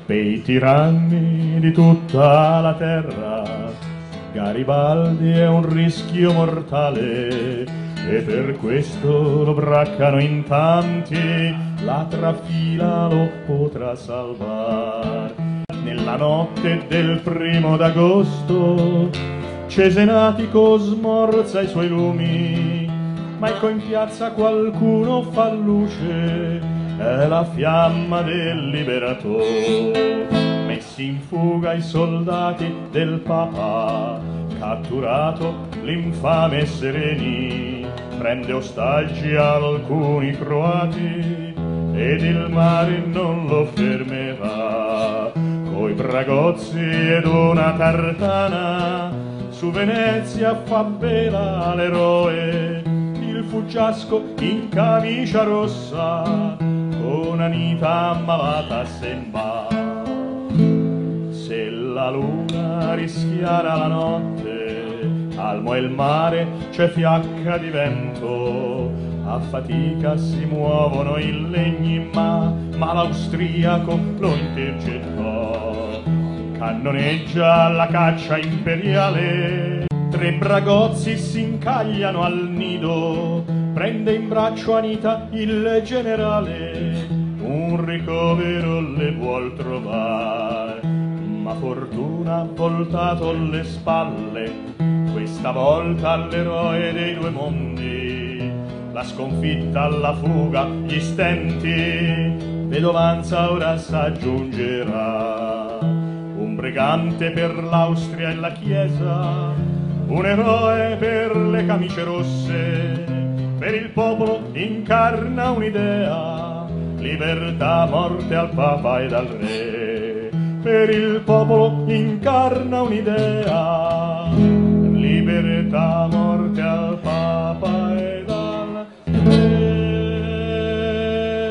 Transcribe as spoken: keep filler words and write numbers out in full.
Pei tiranni di tutta la terra, Garibaldi è un rischio mortale e per questo lo braccano in tanti, la trafila lo potrà salvare. Nella notte del primo d'agosto Cesenatico smorza i suoi lumi, ma ecco in piazza qualcuno fa luce, è la fiamma del liberatore. Messi in fuga i soldati del Papa, catturato l'infame Sereni, prende ostaggi alcuni croati ed il mare non lo fermerà. Coi bragozzi ed una tartana su Venezia fa vela l'eroe, il fuggiasco in camicia rossa con Anita ammalata sembra. Se la luna rischiara la notte, almo e il mare c'è fiacca di vento, a fatica si muovono i legni ma, ma l'austriaco lo intercettò. Cannoneggia la caccia imperiale, tre bragozzi si incagliano al nido, prende in braccio Anita il generale, un ricovero le vuol trovare, ma fortuna ha voltato le spalle, questa volta all'eroe dei due mondi, la sconfitta, la fuga, gli stenti, vedovanza ora s'aggiungerà. Un brigante per l'Austria e la Chiesa, un eroe per le camicie rosse, per il popolo incarna un'idea, libertà, morte al Papa ed al Re. Per il popolo incarna un'idea,